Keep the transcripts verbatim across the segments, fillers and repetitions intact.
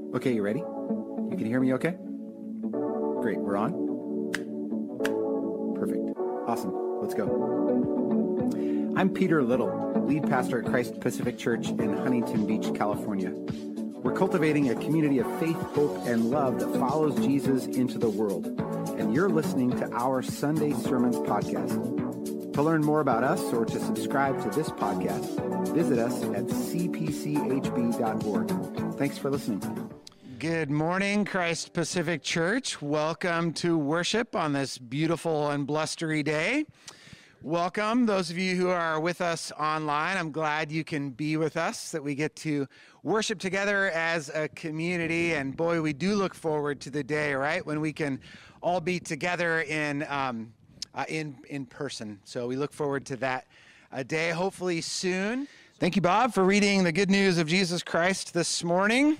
Okay, you ready? You can hear me okay? Great, we're on? Perfect. Awesome. Let's go. I'm Peter Little, lead pastor at Christ Pacific Church in Huntington Beach, California. We're cultivating a community of faith, hope, and love that follows Jesus into the world. And you're listening to our Sunday Sermons podcast. To learn more about us or to subscribe to this podcast, visit us at c p c h b dot org. Thanks for listening. Good morning, Christ Pacific Church. Welcome to worship on this beautiful and blustery day. Welcome, those of you who are with us online. I'm glad you can be with us, that we get to worship together as a community. And boy, we do look forward to the day, right, when we can all be together in um, uh, in in person. So we look forward to that uh, day, hopefully soon. Thank you, Bob, for reading the good news of Jesus Christ this morning.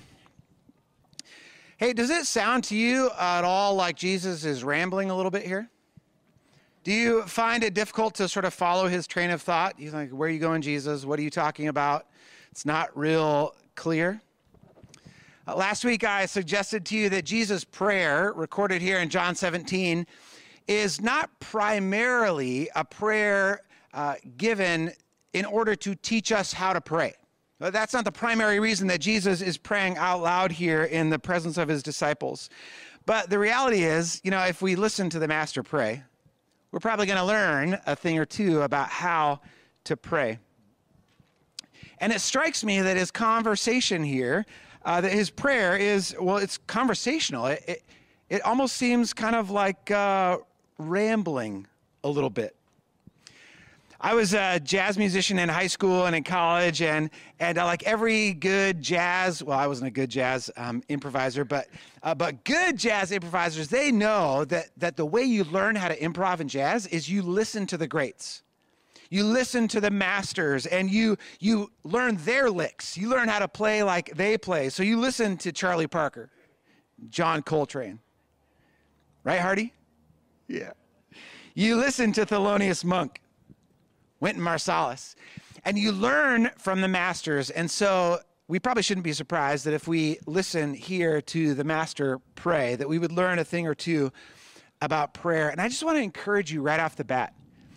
Hey, does it sound to you at all like Jesus is rambling a little bit here? Do you find it difficult to sort of follow his train of thought? You're like, where are you going, Jesus? What are you talking about? It's not real clear. Uh, last week, I suggested to you that Jesus' prayer, recorded here in John seventeen, is not primarily a prayer uh, given in order to teach us how to pray. That's not the primary reason that Jesus is praying out loud here in the presence of his disciples. But the reality is, you know, if we listen to the Master pray, we're probably going to learn a thing or two about how to pray. And it strikes me that his conversation here, uh, that his prayer is, well, it's conversational. It, it, it almost seems kind of like uh, rambling a little bit. I was a jazz musician in high school and in college, and and uh, like every good jazz, well, I wasn't a good jazz um, improviser, but uh, but good jazz improvisers, they know that that the way you learn how to improv in jazz is you listen to the greats. You listen to the masters, and you you learn their licks. You learn how to play like they play. So you listen to Charlie Parker, John Coltrane, right, Hardy? Yeah. You listen to Thelonious Monk, Wynton Marsalis, and you learn from the masters. And so we probably shouldn't be surprised that if we listen here to the master pray, that we would learn a thing or two about prayer. And I just want to encourage you right off the bat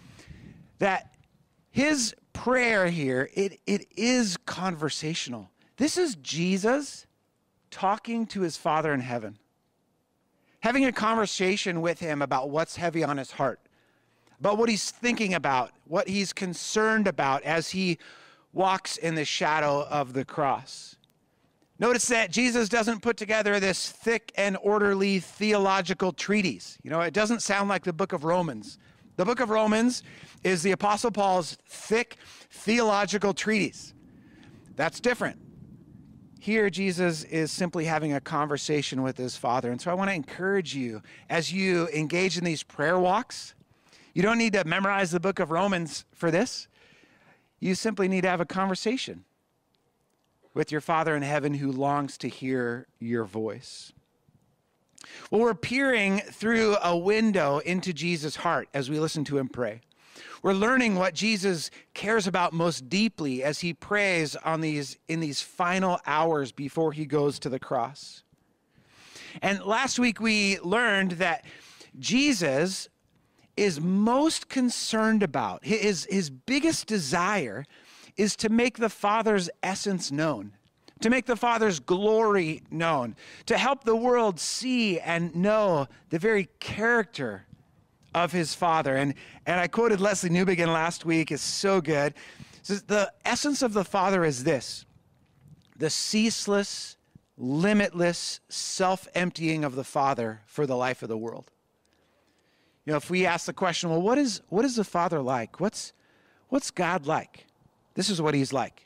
that his prayer here, it, it is conversational. This is Jesus talking to his Father in heaven, having a conversation with him about what's heavy on his heart, about what he's thinking about, what he's concerned about as he walks in the shadow of the cross. Notice that Jesus doesn't put together this thick and orderly theological treatise. You know, it doesn't sound like the book of Romans. The book of Romans is the Apostle Paul's thick theological treatise. That's different. Here, Jesus is simply having a conversation with his Father. And so I want to encourage you, as you engage in these prayer walks, you don't need to memorize the book of Romans for this. You simply need to have a conversation with your Father in heaven who longs to hear your voice. Well, we're peering through a window into Jesus' heart as we listen to him pray. We're learning what Jesus cares about most deeply as he prays on these in these final hours before he goes to the cross. And last week we learned that Jesus is most concerned about, his, his biggest desire is to make the Father's essence known, to make the Father's glory known, to help the world see and know the very character of his Father. And, and I quoted Leslie Newbegin last week, it's so good. It says, the essence of the Father is this: the ceaseless, limitless self-emptying of the Father for the life of the world. You know, if we ask the question, well, what is what is the Father like? What's what's God like? This is what he's like.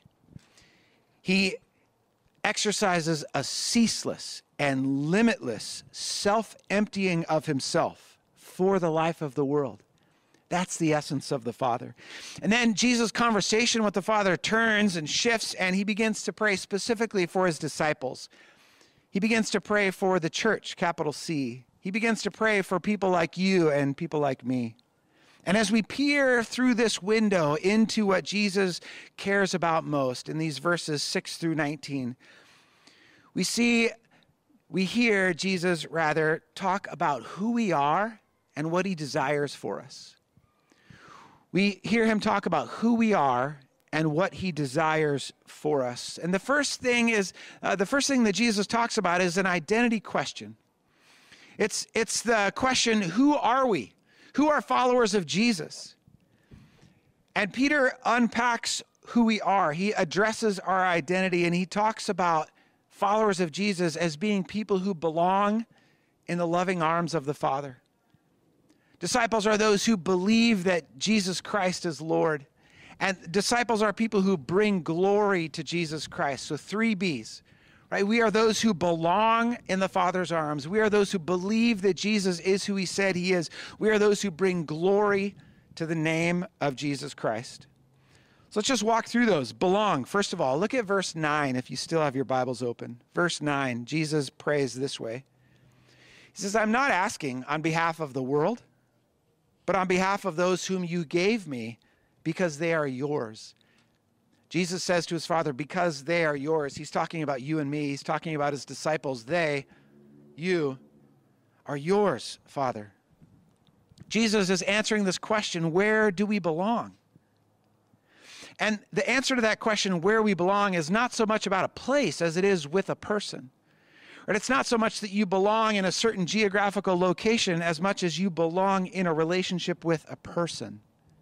He exercises a ceaseless and limitless self-emptying of himself for the life of the world. That's the essence of the Father. And then Jesus' conversation with the Father turns and shifts, and he begins to pray specifically for his disciples. He begins to pray for the church, capital C. He begins to pray for people like you and people like me. And as we peer through this window into what Jesus cares about most in these verses six through nineteen, we see we hear Jesus rather talk about who we are and what he desires for us. We hear him talk about who we are and what he desires for us. And the first thing is, uh, the first thing that Jesus talks about is an identity question. It's, it's the question, who are we? Who are followers of Jesus? And Peter unpacks who we are. He addresses our identity, and he talks about followers of Jesus as being people who belong in the loving arms of the Father. Disciples are those who believe that Jesus Christ is Lord. And disciples are people who bring glory to Jesus Christ. So three B's, right? We are those who belong in the Father's arms. We are those who believe that Jesus is who he said he is. We are those who bring glory to the name of Jesus Christ. So let's just walk through those. Belong. First of all, look at verse nine if you still have your Bibles open. Verse nine, Jesus prays this way. He says, I'm not asking on behalf of the world, but on behalf of those whom you gave me, because they are yours. Jesus says to his Father, because they are yours. He's talking about you and me. He's talking about his disciples. They, you, are yours, Father. Jesus is answering this question, where do we belong? And the answer to that question, where we belong, is not so much about a place as it is with a person. Right? It's not so much that you belong in a certain geographical location as much as you belong in a relationship with a person.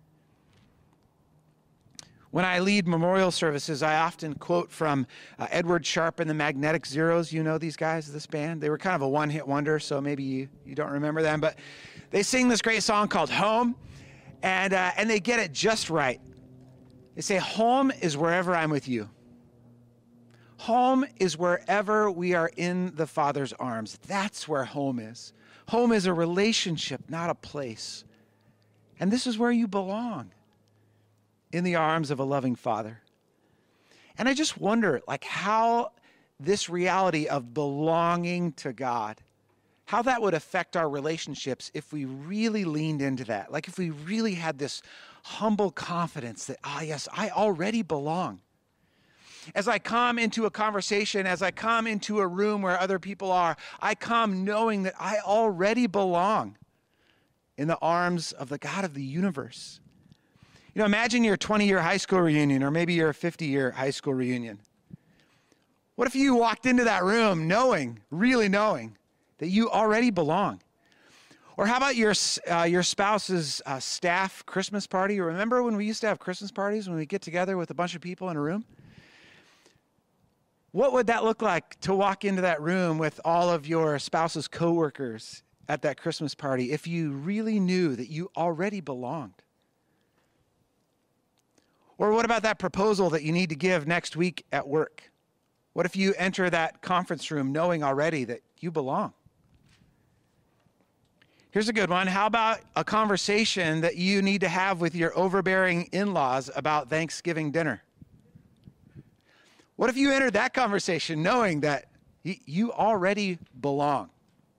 When I lead memorial services, I often quote from uh, Edward Sharpe and the Magnetic Zeros. You know these guys, this band? They were kind of a one-hit wonder, so maybe you, you don't remember them. But they sing this great song called Home, and, uh, and they get it just right. They say, home is wherever I'm with you. Home is wherever we are in the Father's arms. That's where home is. Home is a relationship, not a place. And this is where you belong, in the arms of a loving Father. And I just wonder, like, how this reality of belonging to God, how that would affect our relationships if we really leaned into that. Like if we really had this humble confidence that, ah, yes, I already belong. As I come into a conversation, as I come into a room where other people are, I come knowing that I already belong in the arms of the God of the universe. You know, imagine your twenty-year high school reunion, or maybe your fifty-year high school reunion. What if you walked into that room knowing, really knowing, that you already belong? Or how about your uh, your spouse's uh, staff Christmas party? Remember when we used to have Christmas parties when we get together with a bunch of people in a room? What would that look like to walk into that room with all of your spouse's coworkers at that Christmas party if you really knew that you already belonged? Or what about that proposal that you need to give next week at work? What if you enter that conference room knowing already that you belong? Here's a good one. How about a conversation that you need to have with your overbearing in-laws about Thanksgiving dinner? What if you entered that conversation knowing that y- you already belong?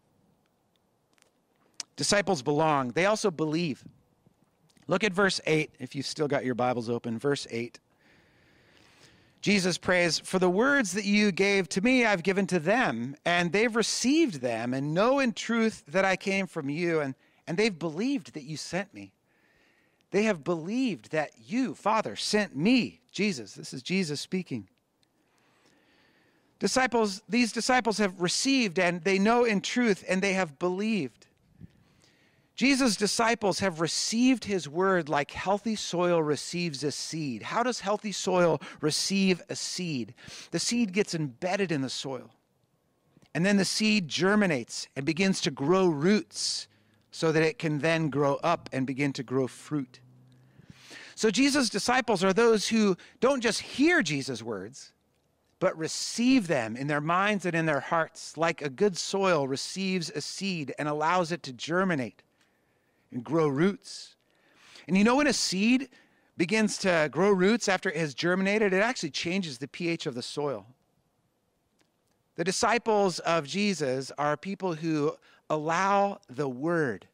Disciples belong. They also believe. Look at verse eight, if you've still got your Bibles open. Verse eight. Jesus prays, for the words that you gave to me, I've given to them, and they've received them, and know in truth that I came from you, and, and they've believed that you sent me. They have believed that you, Father, sent me, Jesus. This is Jesus speaking. Disciples, these disciples have received, and they know in truth, and they have believed. Jesus' disciples have received his word like healthy soil receives a seed. How does healthy soil receive a seed? The seed gets embedded in the soil, and then the seed germinates and begins to grow roots so that it can then grow up and begin to grow fruit. So Jesus' disciples are those who don't just hear Jesus' words, but receive them in their minds and in their hearts, like a good soil receives a seed and allows it to germinate and grow roots. And you know, when a seed begins to grow roots after it has germinated, it actually changes the pH of the soil. The disciples of Jesus are people who allow the word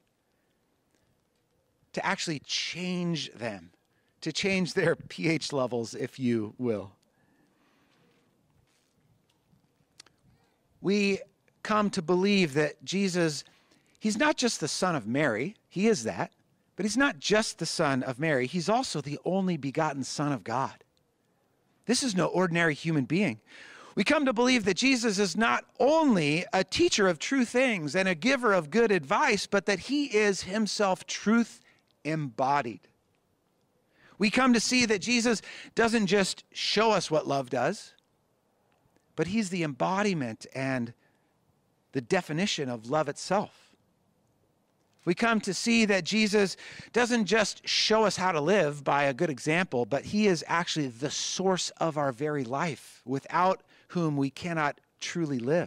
to actually change them, to change their pH levels, if you will. We come to believe that Jesus, he's not just the son of Mary, he is that, but he's not just the son of Mary, he's also the only begotten Son of God. This is no ordinary human being. We come to believe that Jesus is not only a teacher of true things and a giver of good advice, but that he is himself truth embodied. We come to see that Jesus doesn't just show us what love does, but he's the embodiment and the definition of love itself. We come to see that Jesus doesn't just show us how to live by a good example, but he is actually the source of our very life, without whom we cannot truly live.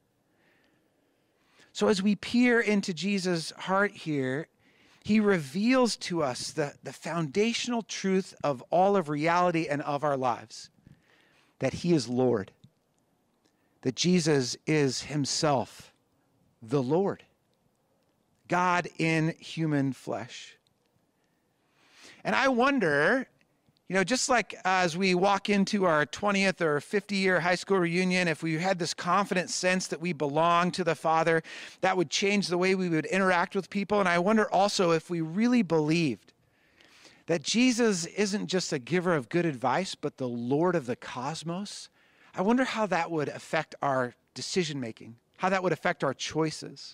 So as we peer into Jesus' heart here, he reveals to us the, the foundational truth of all of reality and of our lives, that he is Lord, that Jesus is himself the Lord, God in human flesh. And I wonder, you know, just like as we walk into our twentieth or fiftieth year high school reunion, if we had this confident sense that we belong to the Father, that would change the way we would interact with people. And I wonder also if we really believed that Jesus isn't just a giver of good advice, but the Lord of the cosmos. I wonder how that would affect our decision-making, how that would affect our choices.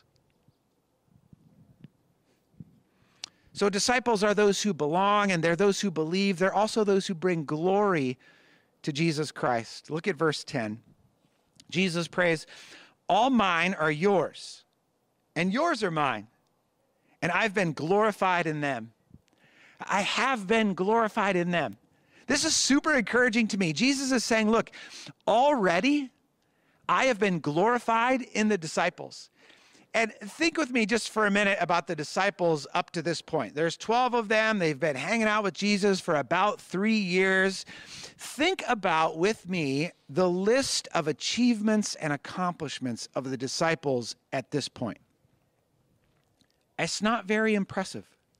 So disciples are those who belong, and they're those who believe. They're also those who bring glory to Jesus Christ. Look at verse ten. Jesus prays, "All mine are yours, and yours are mine, and I've been glorified in them." I have been glorified in them. This is super encouraging to me. Jesus is saying, look, already I have been glorified in the disciples. And think with me just for a minute about the disciples up to this point. There's twelve of them. They've been hanging out with Jesus for about three years. Think about with me the list of achievements and accomplishments of the disciples at this point. It's not very impressive.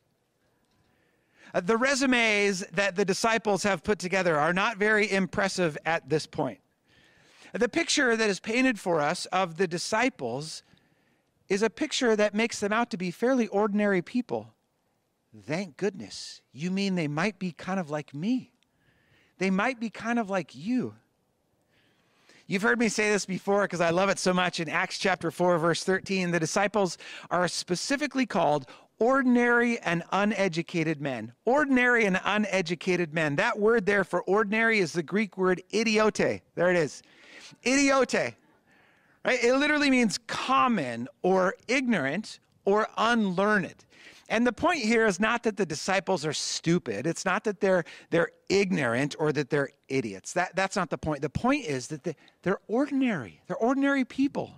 Uh, the resumes that the disciples have put together are not very impressive at this point. The picture that is painted for us of the disciples is a picture that makes them out to be fairly ordinary people. Thank goodness. You mean they might be kind of like me. They might be kind of like you. You've heard me say this before because I love it so much. In Acts chapter four, verse thirteen, the disciples are specifically called ordinary and uneducated men. Ordinary and uneducated men. That word there for ordinary is the Greek word idiote. There it is. Idiote. Right? It literally means common or ignorant or unlearned. And the point here is not that the disciples are stupid. It's not that they're they're ignorant or that they're idiots. That, that's not the point. The point is that they, they're ordinary. They're ordinary people.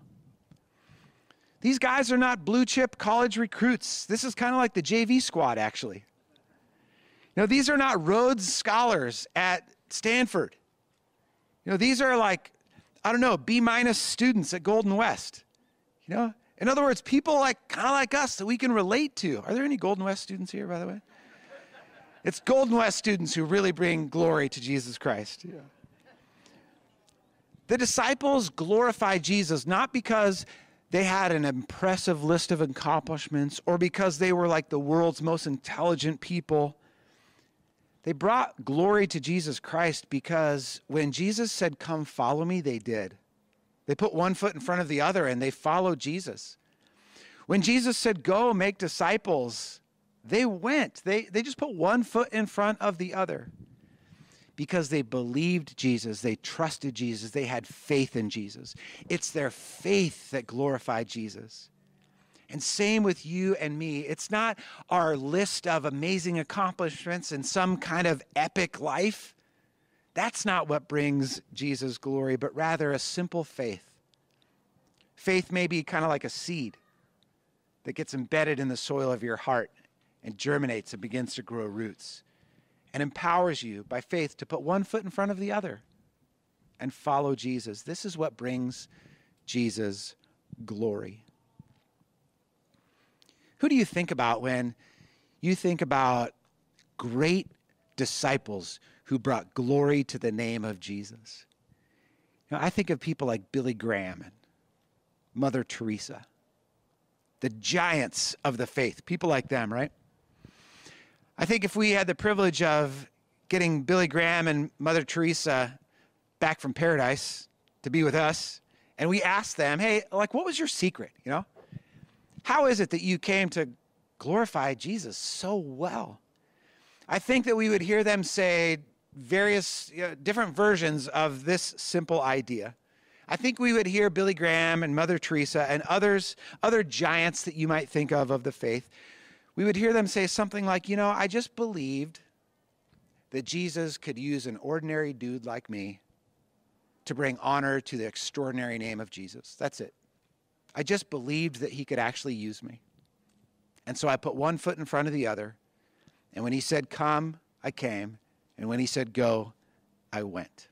These guys are not blue chip college recruits. This is kind of like the J V squad, actually. You know, these are not Rhodes scholars at Stanford. You know, these are like, I don't know, B minus students at Golden West. You know, in other words, people like kind of like us that we can relate to. Are there any Golden West students here, by the way? It's Golden West students who really bring glory to Jesus Christ. Yeah. The disciples glorified Jesus not because they had an impressive list of accomplishments or because they were like the world's most intelligent people. They brought glory to Jesus Christ because when Jesus said, "Come follow me," they did. They put one foot in front of the other and they followed Jesus. When Jesus said, "Go make disciples," they went. They, they just put one foot in front of the other because they believed Jesus. They trusted Jesus. They had faith in Jesus. It's their faith that glorified Jesus. And same with you and me. It's not our list of amazing accomplishments and some kind of epic life. That's not what brings Jesus glory, but rather a simple faith. Faith may be kind of like a seed that gets embedded in the soil of your heart and germinates and begins to grow roots and empowers you by faith to put one foot in front of the other and follow Jesus. This is what brings Jesus glory. Who do you think about when you think about great disciples who brought glory to the name of Jesus? You know, I think of people like Billy Graham and Mother Teresa. The giants of the faith, people like them, right? I think if we had the privilege of getting Billy Graham and Mother Teresa back from paradise to be with us, and we asked them, hey, like, what was your secret, you know? How is it that you came to glorify Jesus so well? I think that we would hear them say various you know, different versions of this simple idea. I think we would hear Billy Graham and Mother Teresa and others, other giants that you might think of of the faith. We would hear them say something like, you know, I just believed that Jesus could use an ordinary dude like me to bring honor to the extraordinary name of Jesus. That's it. I just believed that he could actually use me. And so I put one foot in front of the other. And when he said, come, I came. And when he said, go, I went.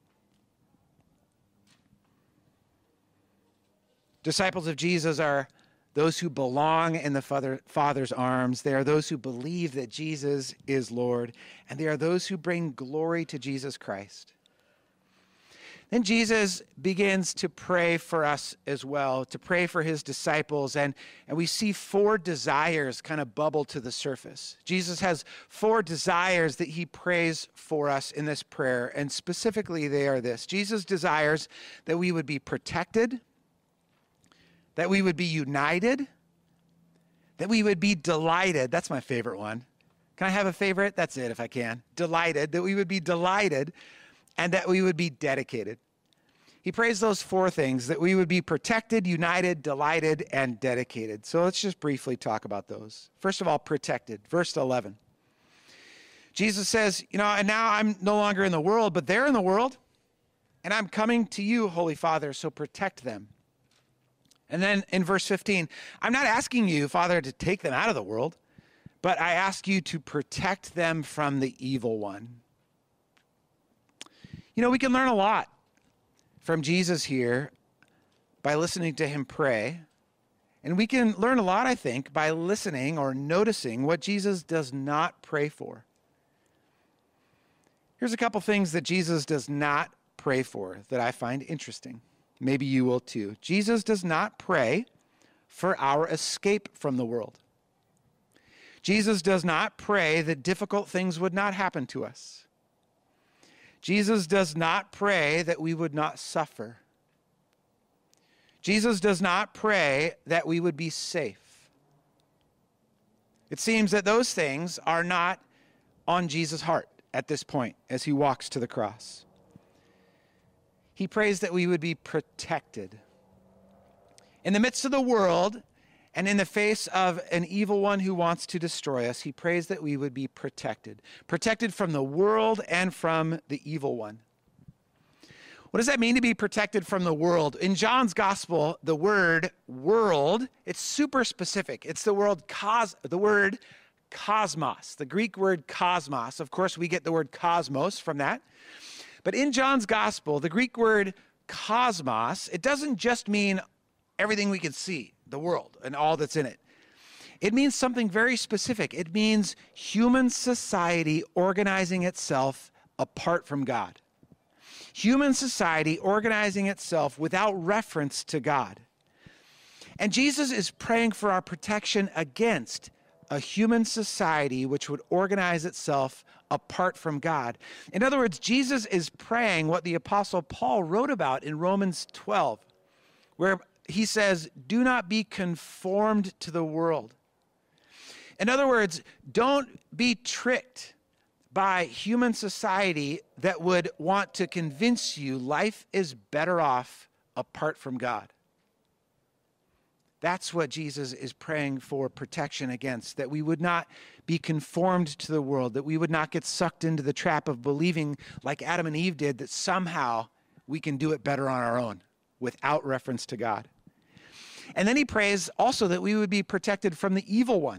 Disciples of Jesus are those who belong in the Father, Father's arms. They are those who believe that Jesus is Lord. And they are those who bring glory to Jesus Christ. Then Jesus begins to pray for us as well, to pray for his disciples. And, and we see four desires kind of bubble to the surface. Jesus has four desires that he prays for us in this prayer. And specifically, they are this. Jesus desires that we would be protected, that we would be united, that we would be delighted. That's my favorite one. Can I have a favorite? That's it if I can. Delighted, that we would be delighted, and that we would be dedicated. He prays those four things, that we would be protected, united, delighted, and dedicated. So let's just briefly talk about those. First of all, protected. Verse eleven. Jesus says, you know, and now I'm no longer in the world, but they're in the world, and I'm coming to you, Holy Father, so protect them. And then in verse fifteen, I'm not asking you, Father, to take them out of the world, but I ask you to protect them from the evil one. You know, we can learn a lot from Jesus here by listening to him pray. And we can learn a lot, I think, by listening or noticing what Jesus does not pray for. Here's a couple things that Jesus does not pray for that I find interesting. Maybe you will too. Jesus does not pray for our escape from the world. Jesus does not pray that difficult things would not happen to us. Jesus does not pray that we would not suffer. Jesus does not pray that we would be safe. It seems that those things are not on Jesus' heart at this point as he walks to the cross. He prays that we would be protected. In the midst of the world and in the face of an evil one who wants to destroy us, he prays that we would be protected. Protected from the world and from the evil one. What does that mean to be protected from the world? In John's gospel, the word world, it's super specific. It's the word cos, the word cosmos, the Greek word cosmos. Of course, we get the word cosmos from that. But in John's gospel, the Greek word cosmos, it doesn't just mean everything we can see, the world and all that's in it. It means something very specific. It means human society organizing itself apart from God. Human society organizing itself without reference to God. And Jesus is praying for our protection against a human society which would organize itself apart from God. In other words, Jesus is praying what the Apostle Paul wrote about in Romans twelve, where he says, do not be conformed to the world. In other words, don't be tricked by human society that would want to convince you life is better off apart from God. That's what Jesus is praying for protection against, that we would not be conformed to the world, that we would not get sucked into the trap of believing like Adam and Eve did, that somehow we can do it better on our own without reference to God. And then he prays also that we would be protected from the evil one.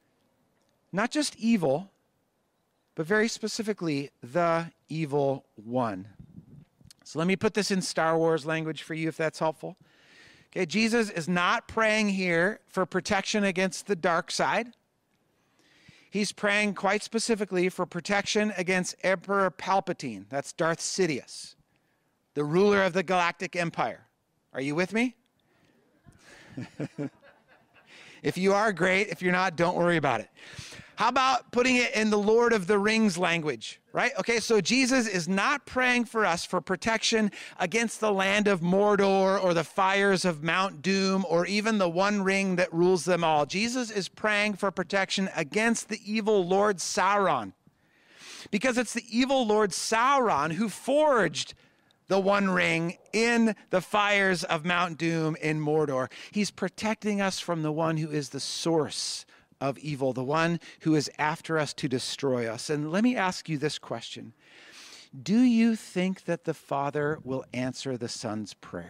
Not just evil, but very specifically, the evil one. So let me put this in Star Wars language for you, if that's helpful. Okay, Jesus is not praying here for protection against the dark side. He's praying quite specifically for protection against Emperor Palpatine. That's Darth Sidious, the ruler of the Galactic Empire. Are you with me? If you are, great. If you're not, don't worry about it. How about putting it in the Lord of the Rings language, right? Okay, so Jesus is not praying for us for protection against the land of Mordor or the fires of Mount Doom or even the one ring that rules them all. Jesus is praying for protection against the evil Lord Sauron, because it's the evil Lord Sauron who forged the One Ring in the fires of Mount Doom in Mordor. He's protecting us from the one who is the source of evil, the one who is after us to destroy us. And let me ask you this question. Do you think that the Father will answer the Son's prayer?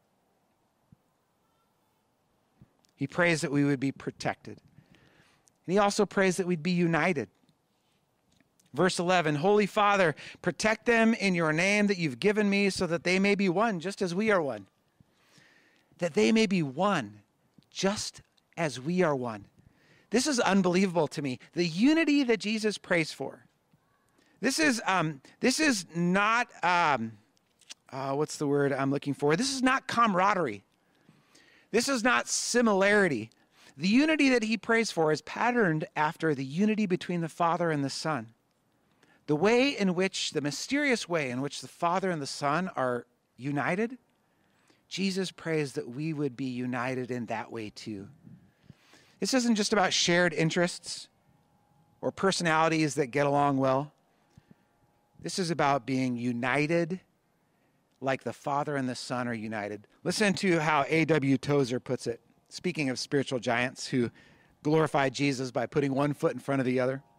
He prays that we would be protected. And he also prays that we'd be united. Verse eleven, Holy Father, protect them in your name that you've given me so that they may be one, just as we are one. That they may be one, just as we are one. This is unbelievable to me. The unity that Jesus prays for. This is, um, this is not, um, uh, what's the word I'm looking for? This is not camaraderie. This is not similarity. The unity that he prays for is patterned after the unity between the Father and the Son. The way in which, the mysterious way in which the Father and the Son are united, Jesus prays that we would be united in that way too. This isn't just about shared interests or personalities that get along well. This is about being united like the Father and the Son are united. Listen to how A W Tozer puts it, speaking of spiritual giants who glorified Jesus by putting one foot in front of the other.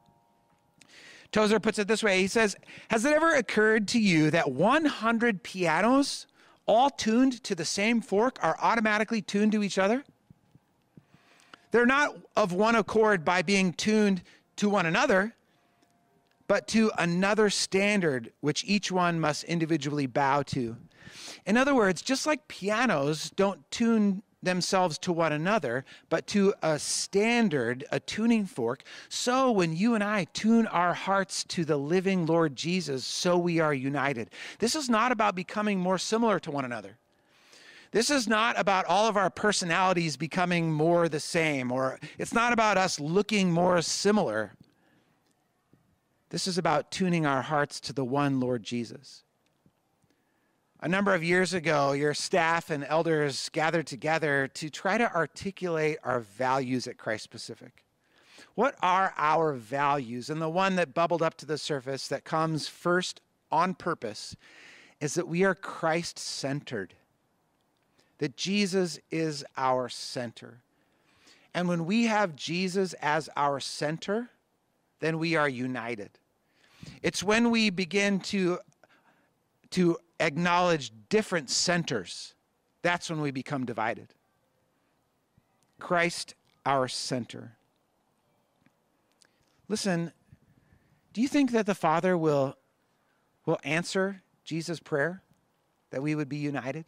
Tozer puts it this way. He says, has it ever occurred to you that one hundred pianos, all tuned to the same fork, are automatically tuned to each other? They're not of one accord by being tuned to one another, but to another standard which each one must individually bow to. In other words, just like pianos don't tune themselves to one another, but to a standard, a tuning fork, so when you and I tune our hearts to the living Lord Jesus, so we are united. This is not about becoming more similar to one another. This is not about all of our personalities becoming more the same, or it's not about us looking more similar. This is about tuning our hearts to the one Lord Jesus. A number of years ago, your staff and elders gathered together to try to articulate our values at Christ Pacific. What are our values? And the one that bubbled up to the surface that comes first on purpose is that we are Christ-centered, that Jesus is our center. And when we have Jesus as our center, then we are united. It's when we begin to, to acknowledge different centers, that's when we become divided. Christ, our center. Listen, do you think that the Father will, will answer Jesus' prayer, that we would be united?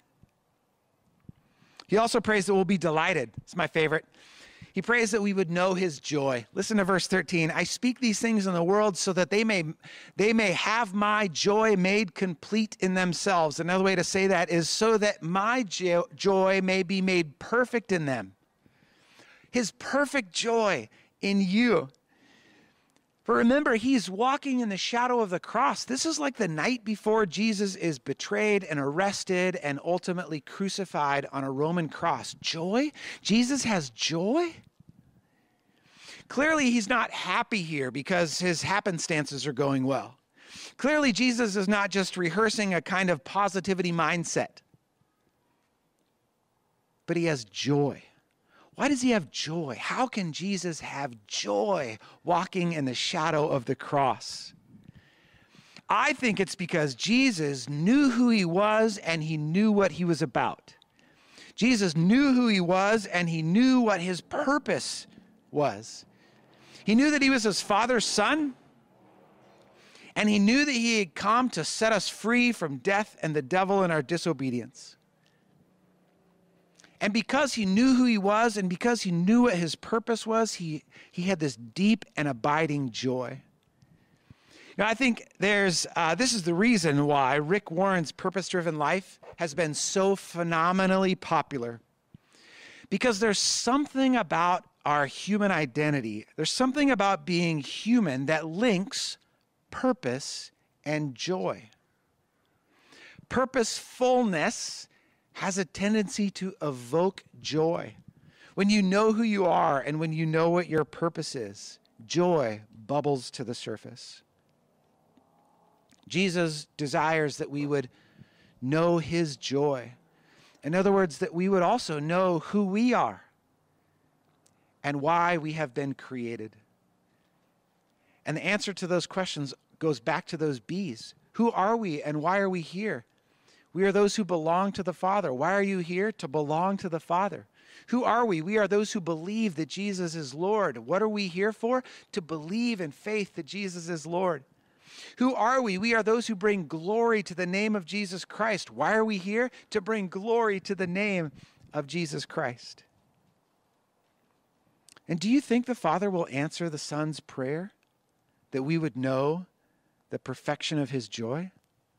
He also prays that we'll be delighted. It's my favorite. He prays that we would know his joy. Listen to verse thirteen. I speak these things in the world so that they may, they may have my joy made complete in themselves. Another way to say that is so that my jo- joy may be made perfect in them. His perfect joy in you. For remember, he's walking in the shadow of the cross. This is like the night before Jesus is betrayed and arrested and ultimately crucified on a Roman cross. Joy? Jesus has joy? Clearly, he's not happy here because his happenstances are going well. Clearly, Jesus is not just rehearsing a kind of positivity mindset, but he has joy. Why does he have joy? How can Jesus have joy walking in the shadow of the cross? I think it's because Jesus knew who he was and he knew what he was about. Jesus knew who he was and he knew what his purpose was. He knew that he was his Father's son, and he knew that he had come to set us free from death and the devil and our disobedience. And because he knew who he was and because he knew what his purpose was, he, he had this deep and abiding joy. Now, I think there's, uh, this is the reason why Rick Warren's Purpose-Driven Life has been so phenomenally popular. Because there's something about our human identity, there's something about being human that links purpose and joy. Purposefulness has a tendency to evoke joy. When you know who you are and when you know what your purpose is, joy bubbles to the surface. Jesus desires that we would know his joy. In other words, that we would also know who we are and why we have been created. And the answer to those questions goes back to those B's. Who are we and why are we here? We are those who belong to the Father. Why are you here? To belong to the Father. Who are we? We are those who believe that Jesus is Lord. What are we here for? To believe in faith that Jesus is Lord. Who are we? We are those who bring glory to the name of Jesus Christ. Why are we here? To bring glory to the name of Jesus Christ. And do you think the Father will answer the Son's prayer that we would know the perfection of his joy?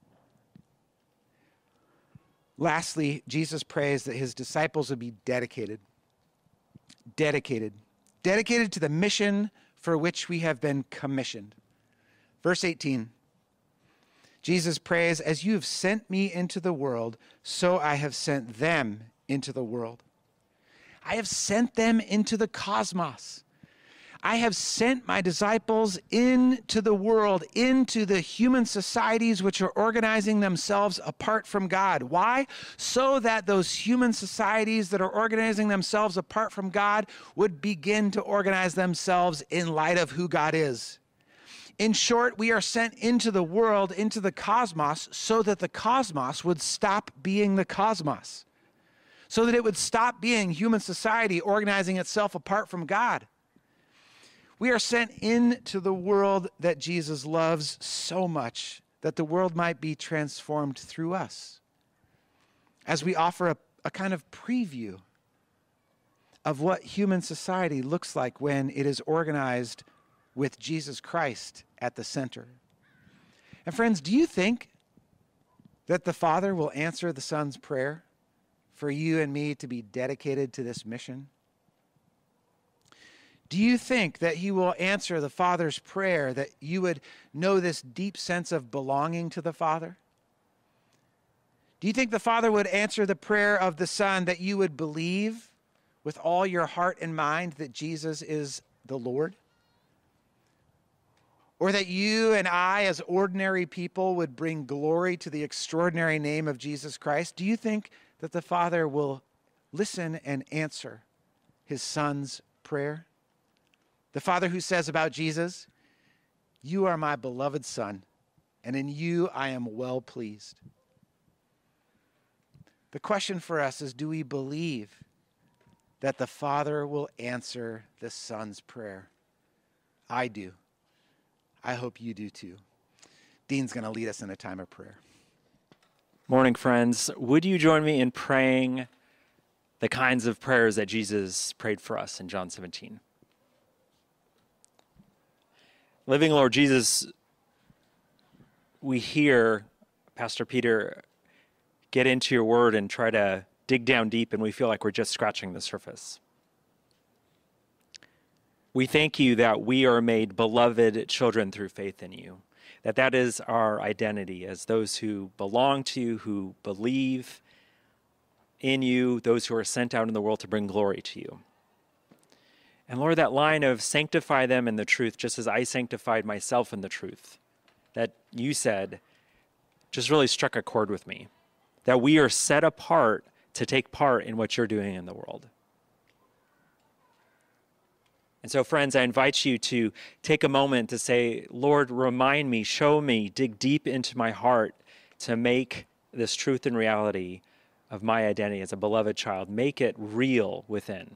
Lastly, Jesus prays that his disciples would be dedicated. Dedicated. Dedicated to the mission for which we have been commissioned. Verse eighteen. Jesus prays, as you have sent me into the world, so I have sent them into the world. I have sent them into the cosmos. I have sent my disciples into the world, into the human societies which are organizing themselves apart from God. Why? So that those human societies that are organizing themselves apart from God would begin to organize themselves in light of who God is. In short, we are sent into the world, into the cosmos, so that the cosmos would stop being the cosmos. So that it would stop being human society organizing itself apart from God. We are sent into the world that Jesus loves so much that the world might be transformed through us. As we offer a, a kind of preview of what human society looks like when it is organized with Jesus Christ at the center. And friends, do you think that the Father will answer the Son's prayer for you and me to be dedicated to this mission? Do you think that he will answer the Father's prayer that you would know this deep sense of belonging to the Father? Do you think the Father would answer the prayer of the Son that you would believe with all your heart and mind that Jesus is the Lord? Or that you and I, as ordinary people, would bring glory to the extraordinary name of Jesus Christ? Do you think that the Father will listen and answer his Son's prayer? The Father who says about Jesus, you are my beloved Son, and in you I am well pleased. The question for us is, do we believe that the Father will answer the Son's prayer? I do. I hope you do too. Dean's going to lead us in a time of prayer. Morning, friends. Would you join me in praying the kinds of prayers that Jesus prayed for us in John seventeen? Living Lord Jesus, we hear Pastor Peter get into your word and try to dig down deep, and we feel like we're just scratching the surface. We thank you that we are made beloved children through faith in you, that that is our identity as those who belong to you, who believe in you, those who are sent out in the world to bring glory to you. And Lord, that line of sanctify them in the truth, just as I sanctified myself in the truth, that you said, just really struck a chord with me, that we are set apart to take part in what you're doing in the world. And so, friends, I invite you to take a moment to say, Lord, remind me, show me, dig deep into my heart to make this truth and reality of my identity as a beloved child, make it real within.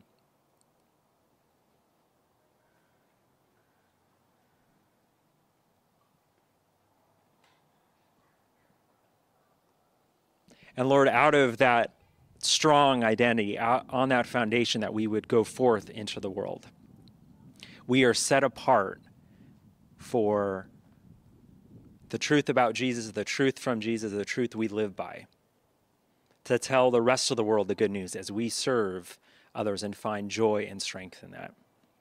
And Lord, out of that strong identity, out on that foundation, that we would go forth into the world. We are set apart for the truth about Jesus, the truth from Jesus, the truth we live by, to tell the rest of the world the good news as we serve others and find joy and strength in that.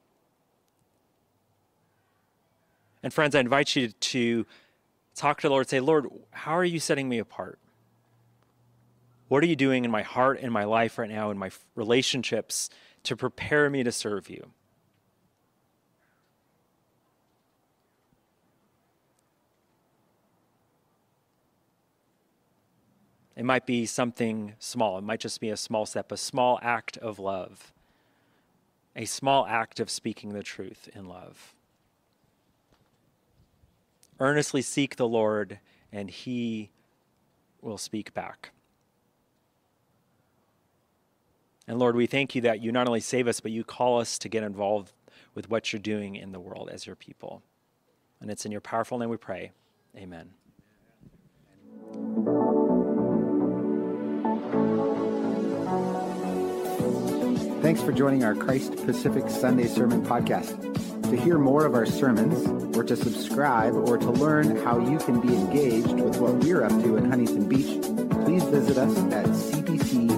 And friends, I invite you to talk to the Lord, say, Lord, how are you setting me apart? What are you doing in my heart, in my life right now, in my relationships to prepare me to serve you? It might be something small. It might just be a small step, a small act of love, a small act of speaking the truth in love. Earnestly seek the Lord, and he will speak back. And Lord, we thank you that you not only save us, but you call us to get involved with what you're doing in the world as your people. And it's in your powerful name we pray. Amen. Thanks for joining our Christ Pacific Sunday Sermon Podcast. To hear more of our sermons, or to subscribe, or to learn how you can be engaged with what we're up to in Huntington Beach, please visit us at c p c